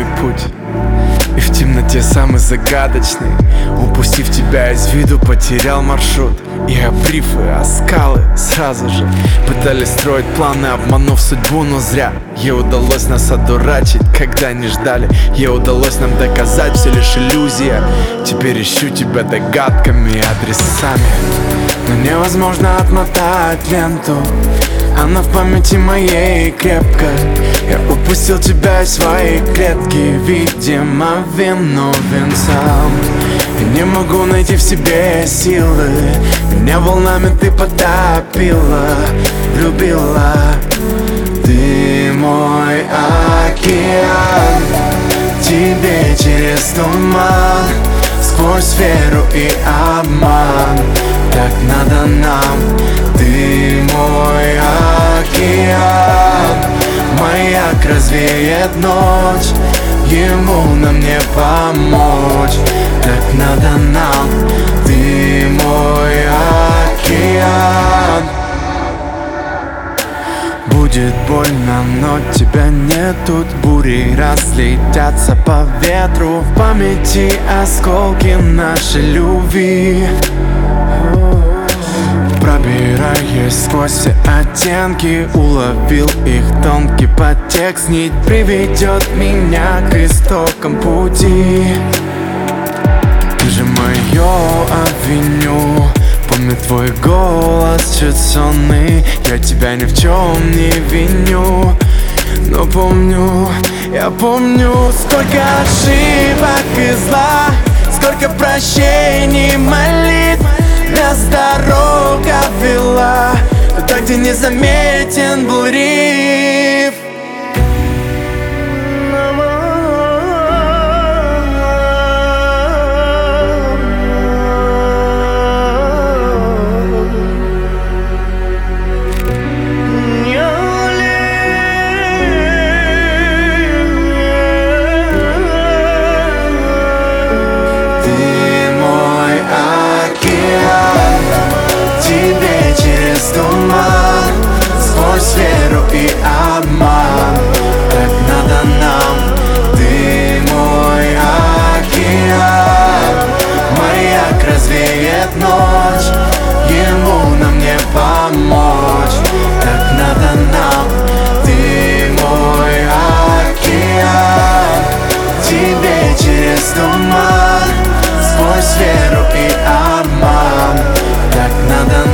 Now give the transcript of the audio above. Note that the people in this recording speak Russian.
путь, и в темноте самый загадочный. Упустив тебя из виду, потерял маршрут. И об рифы, о скалы сразу же пытались строить планы, обманув судьбу, но зря. Ей удалось нас одурачить, когда не ждали. Ей удалось нам доказать, все лишь иллюзия. Теперь ищу тебя догадками и адресами, но невозможно отмотать ленту. Она в памяти моей крепко. Я упустил тебя из своей клетки, видимо, виновен сам. Я не могу найти в себе силы. Меня волнами ты потопила, любила. Ты мой океан, тебе через туман, сквозь веру и обман. Так надо нам. Ты мой океан, маяк развеет ночь, ему нам не помочь. Так надо нам. Ты мой океан. Будет больно, но тебя нет тут. Бури разлетятся по ветру, в памяти осколки нашей любви. Пробираясь сквозь все оттенки, уловил их тонкий подтекст. Нить приведет меня к истокам пути. Ты же мое авеню, помню твой голос чуть сонный. Я тебя ни в чем не виню, но помню, я помню, сколько ошибок и зла, сколько прощений, молитв. Нас дорога вела туда, где незаметен был риф. Туман, сквозь веру и обман. Так надо нам. Ты мой океан, маяк развеет ночь, ему нам не помочь. Так надо нам. Ты мой океан, тебе через туман, сквозь веру и обман. Так надо нам.